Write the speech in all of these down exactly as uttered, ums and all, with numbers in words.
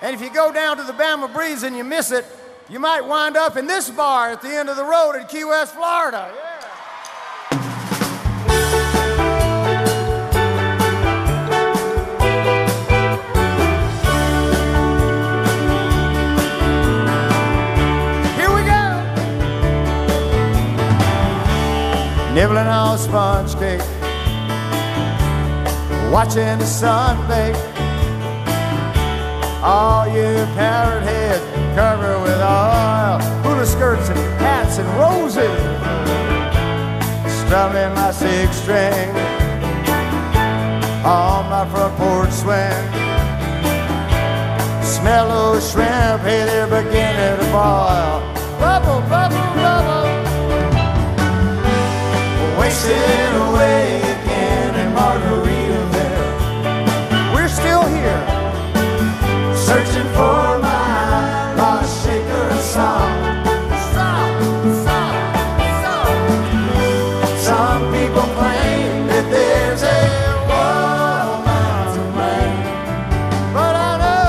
And if you go down to the Bama Breeze and you miss it, you might wind up in this bar at the end of the road in Key West, Florida. Yeah. Here we go. Nibbling on sponge cake, watching the sun bake. All you parrot heads covered with oil, hula skirts and hats and roses, strumming my six string on my front porch swing. Smell those shrimp, hey, they're beginning to boil. Bubble, bubble, bubble, wasting away again in Margaritaville. We're still here, searching for my lost shaker song. Song, song, song. Some people claim that there's a woman to blame, but I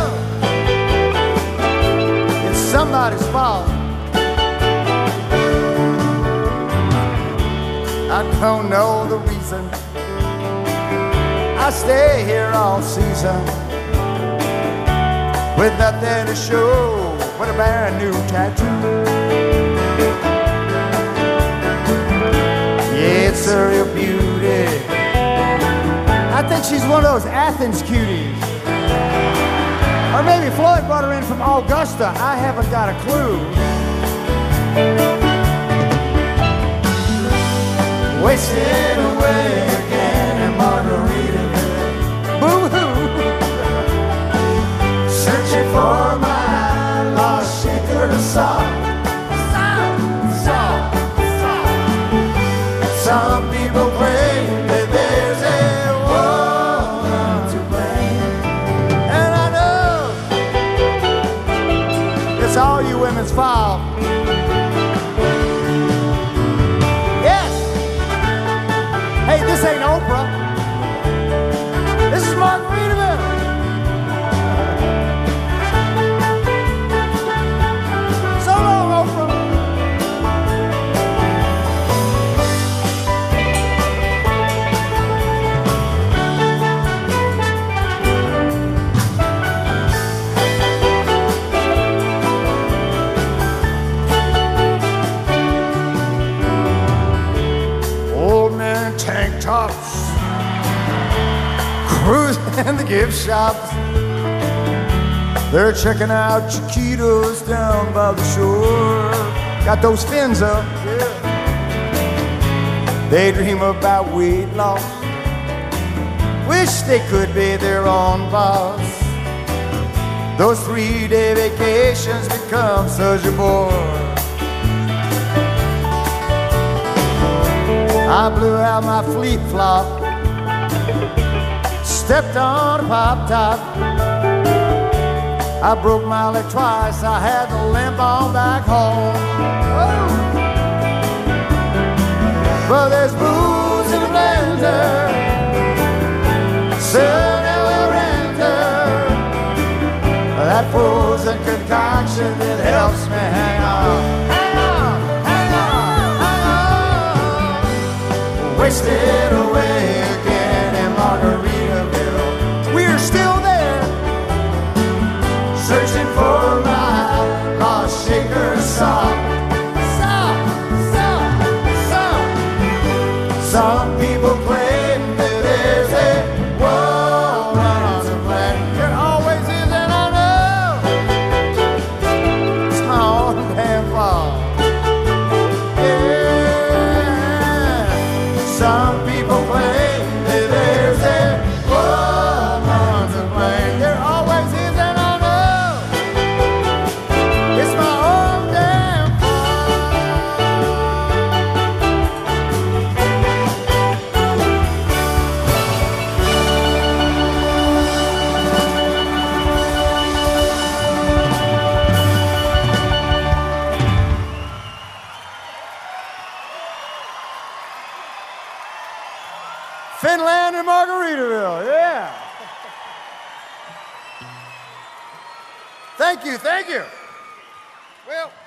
know it's somebody's fault. I don't know the reason I stay here all season, with nothing to show but a brand new tattoo. Yeah, it's a real beauty. I think she's one of those Athens cuties. Or maybe Floyd brought her in from Augusta. I haven't got a clue. Wasted away again in Margaritaville. Boo-hoo. Searching for my lost shaker song. Song, song, song. Some people claim that there's a woman to blame, and I know it's all you women's fault. Yes. Hey, this ain't Oprah. This is Margaritaville. Tank tops, cruising in the gift shops. They're checking out Chiquitos down by the shore. Got those fins up, yeah. They dream about weight loss, wish they could be their own boss. Those three-day vacations become such a bore. I blew out my flip-flop, stepped on a pop-top. I broke my leg twice, I had to limp on back home. Oh. But there's booze in the blender, so now we'll enter that frozen concoction that helps me hang on. Wasted away again in Margaritaville. We're still there, searching for my lost shaker song. Song, song, song. Some people claim that there's a woman to blame. There always is, and I know it's my own damn fault. Some people claim that there's a woman to blame. There always is, and I know it's my own damn Finland and Margaritaville, yeah. thank you, thank you. Well.